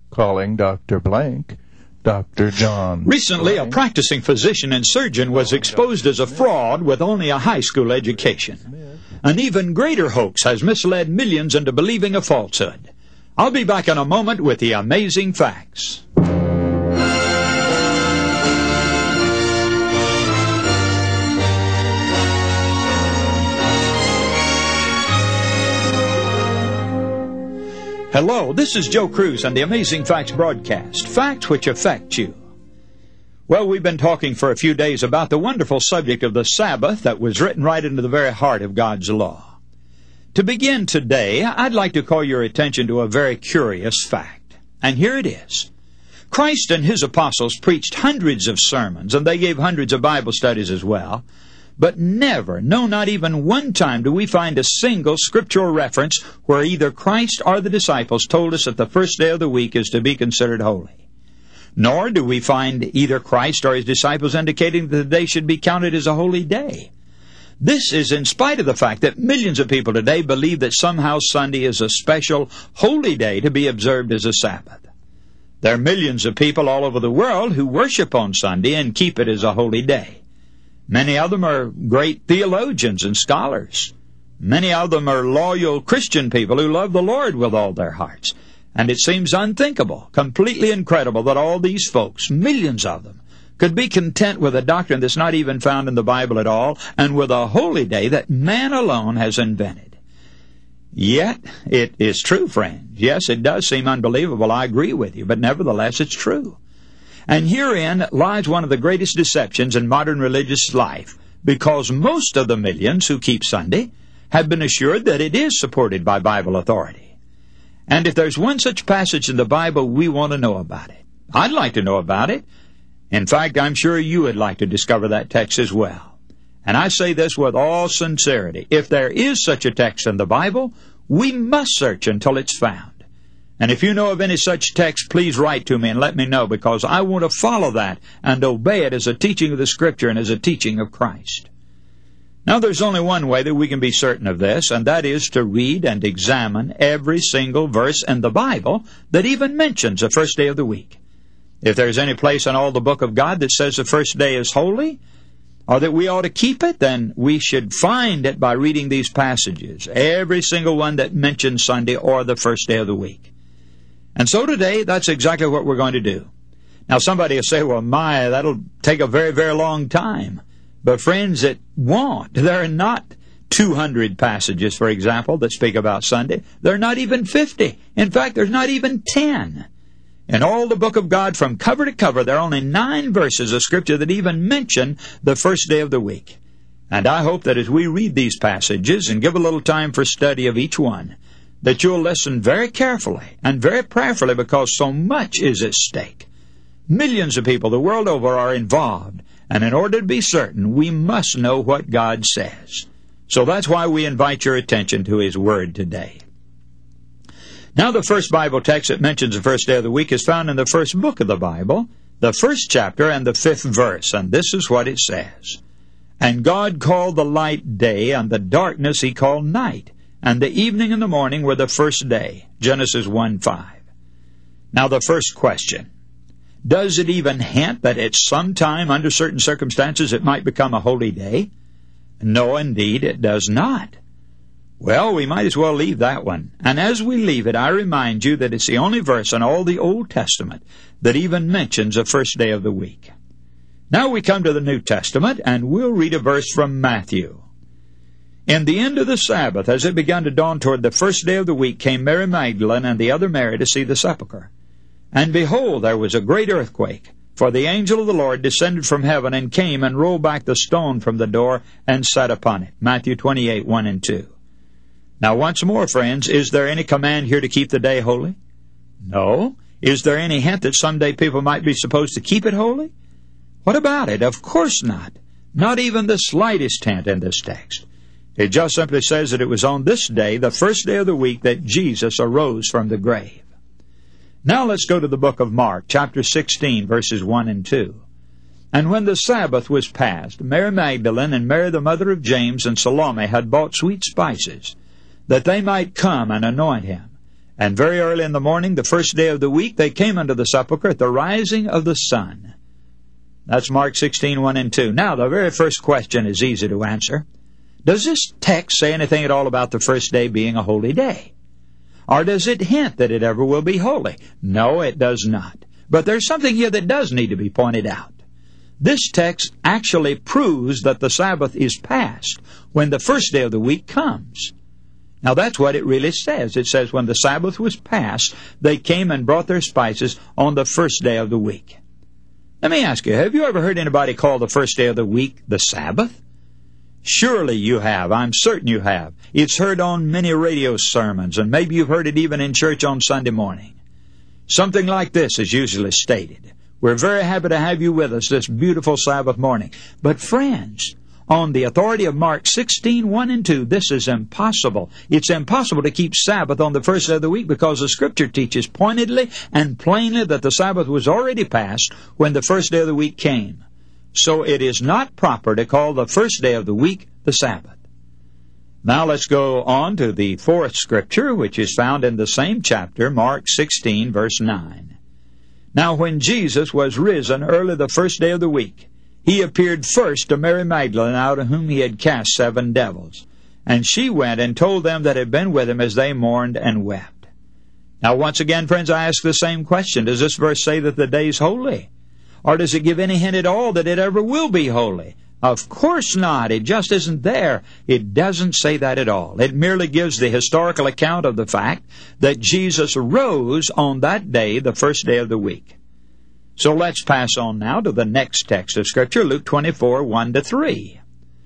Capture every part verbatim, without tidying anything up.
Calling Doctor Blank, Doctor John. Recently, Blank. a practicing physician and surgeon was exposed as a fraud with only a high school education. An even greater hoax has misled millions into believing a falsehood. I'll be back in a moment with the amazing facts. Hello, this is Joe Cruz on the Amazing Facts broadcast, facts which affect you. Well, we've been talking for a few days about the wonderful subject of the Sabbath that was written right into the very heart of God's law. To begin today, I'd like to call your attention to a very curious fact. And here it is. Christ and His apostles preached hundreds of sermons, and they gave hundreds of Bible studies as well. But never, no, not even one time do we find a single scriptural reference where either Christ or the disciples told us that the first day of the week is to be considered holy. Nor do we find either Christ or His disciples indicating that the day should be counted as a holy day. This is in spite of the fact that millions of people today believe that somehow Sunday is a special holy day to be observed as a Sabbath. There are millions of people all over the world who worship on Sunday and keep it as a holy day. Many of them are great theologians and scholars. Many of them are loyal Christian people who love the Lord with all their hearts. And it seems unthinkable, completely incredible, that all these folks, millions of them, could be content with a doctrine that's not even found in the Bible at all, and with a holy day that man alone has invented. Yet, it is true, friends. Yes, it does seem unbelievable, I agree with you, but nevertheless it's true. And herein lies one of the greatest deceptions in modern religious life, because most of the millions who keep Sunday have been assured that it is supported by Bible authority. And if there's one such passage in the Bible, we want to know about it. I'd like to know about it. In fact, I'm sure you would like to discover that text as well. And I say this with all sincerity. If there is such a text in the Bible, we must search until it's found. And if you know of any such text, please write to me and let me know, because I want to follow that and obey it as a teaching of the Scripture and as a teaching of Christ. Now, there's only one way that we can be certain of this, and that is to read and examine every single verse in the Bible that even mentions the first day of the week. If there's any place in all the book of God that says the first day is holy, or that we ought to keep it, then we should find it by reading these passages, every single one that mentions Sunday or the first day of the week. And so today, that's exactly what we're going to do. Now, somebody will say, well, my, that'll take a very, very long time. But friends, it won't. There are not two hundred passages, for example, that speak about Sunday. There are not even fifty. In fact, there's not even ten. In all the book of God, from cover to cover, there are only nine verses of Scripture that even mention the first day of the week. And I hope that as we read these passages and give a little time for study of each one, that you'll listen very carefully and very prayerfully, because so much is at stake. Millions of people the world over are involved, and in order to be certain, we must know what God says. So that's why we invite your attention to His Word today. Now, the first Bible text that mentions the first day of the week is found in the first book of the Bible, the first chapter and the fifth verse, and this is what it says. And God called the light day, and the darkness He called night. And the evening and the morning were the first day. Genesis one five. Now the first question. Does it even hint that at some time, under certain circumstances, it might become a holy day? No, indeed, it does not. Well, we might as well leave that one. And as we leave it, I remind you that it's the only verse in all the Old Testament that even mentions a first day of the week. Now we come to the New Testament, and we'll read a verse from Matthew. In the end of the Sabbath, as it began to dawn toward the first day of the week, came Mary Magdalene and the other Mary to see the sepulchre. And behold, there was a great earthquake, for the angel of the Lord descended from heaven and came and rolled back the stone from the door and sat upon it. Matthew twenty-eight, one and two. Now once more, friends, is there any command here to keep the day holy? No. Is there any hint that someday people might be supposed to keep it holy? What about it? Of course not. Not even the slightest hint in this text. It just simply says that it was on this day, the first day of the week, that Jesus arose from the grave. Now let's go to the book of Mark, chapter sixteen, verses one and two. And when the Sabbath was past, Mary Magdalene and Mary the mother of James and Salome had bought sweet spices, that they might come and anoint him. And very early in the morning, the first day of the week, they came unto the sepulchre at the rising of the sun. That's Mark sixteen, one and two. Now, the very first question is easy to answer. Does this text say anything at all about the first day being a holy day? Or does it hint that it ever will be holy? No, it does not. But there's something here that does need to be pointed out. This text actually proves that the Sabbath is past when the first day of the week comes. Now that's what it really says. It says when the Sabbath was past, they came and brought their spices on the first day of the week. Let me ask you, have you ever heard anybody call the first day of the week the Sabbath? Surely you have. I'm certain you have. It's heard on many radio sermons, and maybe you've heard it even in church on Sunday morning. Something like this is usually stated. We're very happy to have you with us this beautiful Sabbath morning. But friends, on the authority of Mark sixteen, one and two, this is impossible. It's impossible to keep Sabbath on the first day of the week because the Scripture teaches pointedly and plainly that the Sabbath was already past when the first day of the week came. So it is not proper to call the first day of the week the Sabbath. Now let's go on to the fourth Scripture, which is found in the same chapter, Mark sixteen, verse nine. Now when Jesus was risen early the first day of the week, he appeared first to Mary Magdalene, out of whom he had cast seven devils. And she went and told them that had been with him as they mourned and wept. Now once again, friends, I ask the same question. Does this verse say that the day's holy? Or does it give any hint at all that it ever will be holy? Of course not. It just isn't there. It doesn't say that at all. It merely gives the historical account of the fact that Jesus rose on that day, the first day of the week. So let's pass on now to the next text of Scripture, Luke twenty-four, one to three.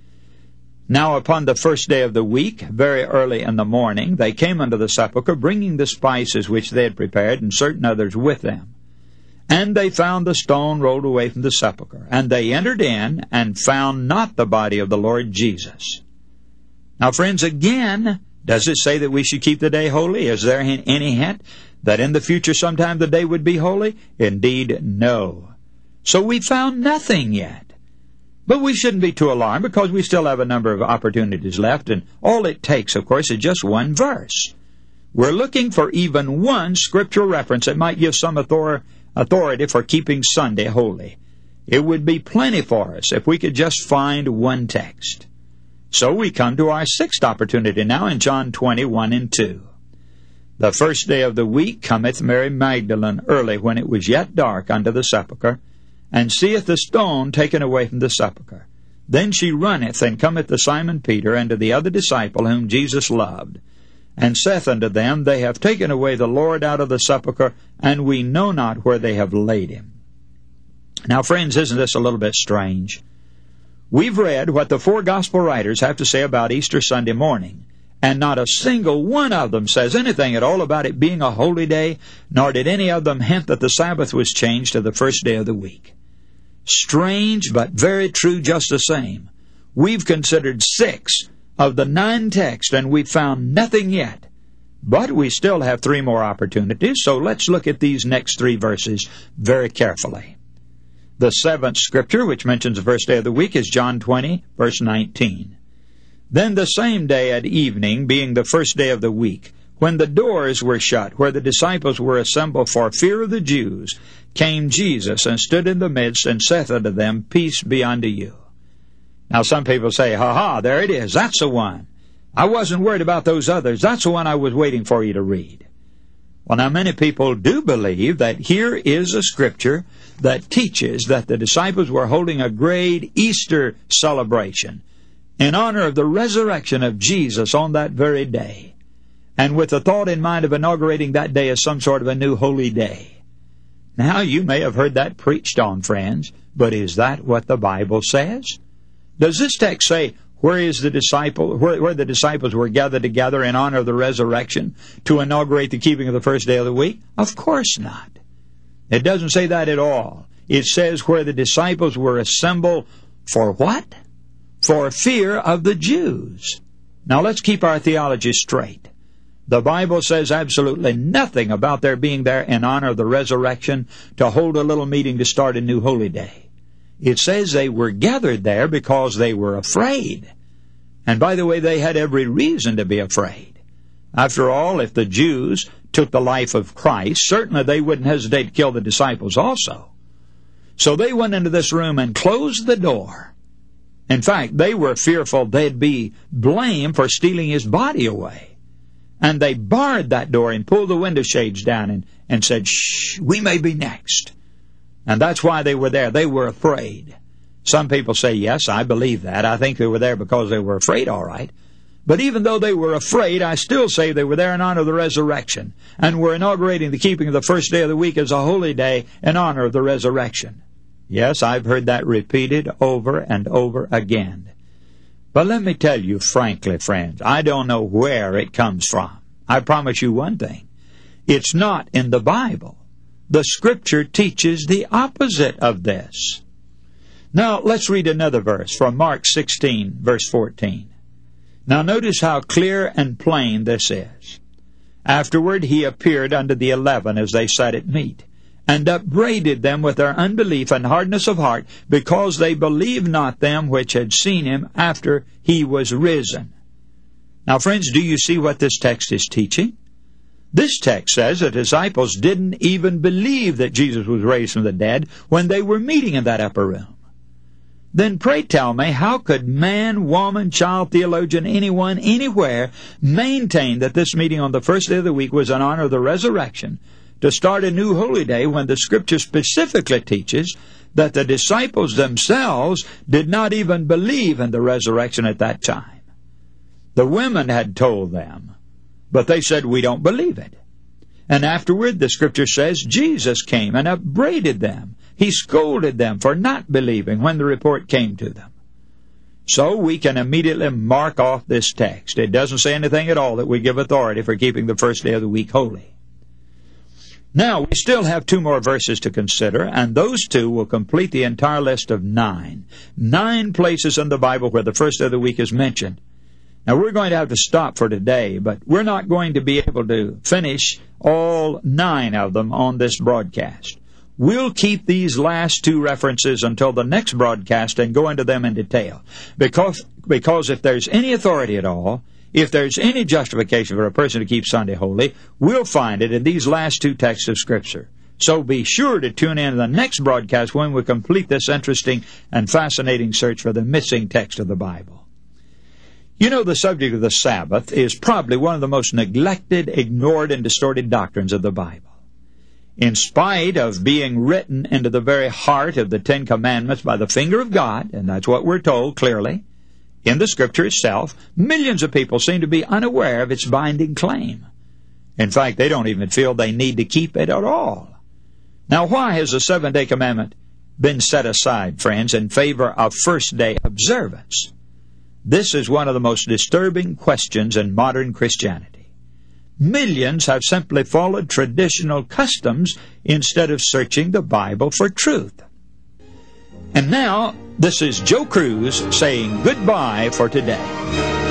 Now upon the first day of the week, very early in the morning, they came unto the sepulchre, bringing the spices which they had prepared, and certain others with them. And they found the stone rolled away from the sepulchre. And they entered in, and found not the body of the Lord Jesus. Now, friends, again, does it say that we should keep the day holy? Is there any hint that in the future sometime the day would be holy? Indeed, no. So we found nothing yet. But we shouldn't be too alarmed, because we still have a number of opportunities left, and all it takes, of course, is just one verse. We're looking for even one scriptural reference that might give some authority authority for keeping Sunday holy. It would be plenty for us if we could just find one text. So we come to our sixth opportunity now in John twenty, one and two. The first day of the week cometh Mary Magdalene early, when it was yet dark, unto the sepulchre, and seeth the stone taken away from the sepulchre. Then she runneth, and cometh to Simon Peter, and to the other disciple whom Jesus loved, and saith unto them, They have taken away the Lord out of the sepulchre, and we know not where they have laid him. Now, friends, isn't this a little bit strange? We've read what the four gospel writers have to say about Easter Sunday morning, and not a single one of them says anything at all about it being a holy day, nor did any of them hint that the Sabbath was changed to the first day of the week. Strange, but very true just the same. We've considered six of the nine texts, and we've found nothing yet. But we still have three more opportunities, so let's look at these next three verses very carefully. The seventh Scripture, which mentions the first day of the week, is John twenty, verse nineteen. Then the same day at evening, being the first day of the week, when the doors were shut, where the disciples were assembled for fear of the Jews, came Jesus, and stood in the midst, and saith unto them, Peace be unto you. Now some people say, ha ha, there it is, that's the one. I wasn't worried about those others, that's the one I was waiting for you to read. Well, now many people do believe that here is a Scripture that teaches that the disciples were holding a great Easter celebration in honor of the resurrection of Jesus on that very day, and with the thought in mind of inaugurating that day as some sort of a new holy day. Now, you may have heard that preached on, friends, but is that what the Bible says? Does this text say, where is the disciple, where, where the disciples were gathered together in honor of the resurrection to inaugurate the keeping of the first day of the week? Of course not. It doesn't say that at all. It says where the disciples were assembled for what? For fear of the Jews. Now let's keep our theology straight. The Bible says absolutely nothing about their being there in honor of the resurrection to hold a little meeting to start a new holy day. It says they were gathered there because they were afraid. And by the way, they had every reason to be afraid. After all, if the Jews took the life of Christ, certainly they wouldn't hesitate to kill the disciples also. So they went into this room and closed the door. In fact, they were fearful they'd be blamed for stealing his body away. And they barred that door and pulled the window shades down and, and said, "Shh, we may be next." And that's why they were there. They were afraid. Some people say, yes, I believe that. I think they were there because they were afraid, all right. But even though they were afraid, I still say they were there in honor of the resurrection. And we're inaugurating the keeping of the first day of the week as a holy day in honor of the resurrection. Yes, I've heard that repeated over and over again. But let me tell you frankly, friends, I don't know where it comes from. I promise you one thing. It's not in the Bible. The Scripture teaches the opposite of this. Now, let's read another verse from Mark sixteen, verse fourteen. Now, notice how clear and plain this is. Afterward he appeared unto the eleven as they sat at meat, and upbraided them with their unbelief and hardness of heart, because they believed not them which had seen him after he was risen. Now, friends, do you see what this text is teaching? This text says the disciples didn't even believe that Jesus was raised from the dead when they were meeting in that upper room. Then pray tell me, how could man, woman, child, theologian, anyone, anywhere, maintain that this meeting on the first day of the week was in honor of the resurrection, to start a new holy day when the Scripture specifically teaches that the disciples themselves did not even believe in the resurrection at that time? The women had told them, but they said, we don't believe it. And afterward, the Scripture says, Jesus came and upbraided them. He scolded them for not believing when the report came to them. So we can immediately mark off this text. It doesn't say anything at all that we give authority for keeping the first day of the week holy. Now, we still have two more verses to consider, and those two will complete the entire list of nine. Nine places in the Bible where the first day of the week is mentioned. Now, we're going to have to stop for today, but we're not going to be able to finish all nine of them on this broadcast. We'll keep these last two references until the next broadcast and go into them in detail. Because, because if there's any authority at all, if there's any justification for a person to keep Sunday holy, we'll find it in these last two texts of Scripture. So be sure to tune in to the next broadcast when we complete this interesting and fascinating search for the missing text of the Bible. You know, the subject of the Sabbath is probably one of the most neglected, ignored, and distorted doctrines of the Bible. In spite of being written into the very heart of the Ten Commandments by the finger of God, and that's what we're told clearly, in the Scripture itself, millions of people seem to be unaware of its binding claim. In fact, they don't even feel they need to keep it at all. Now, why has the seven-day commandment been set aside, friends, in favor of first-day observance? This is one of the most disturbing questions in modern Christianity. Millions have simply followed traditional customs instead of searching the Bible for truth. And now, this is Joe Cruz saying goodbye for today.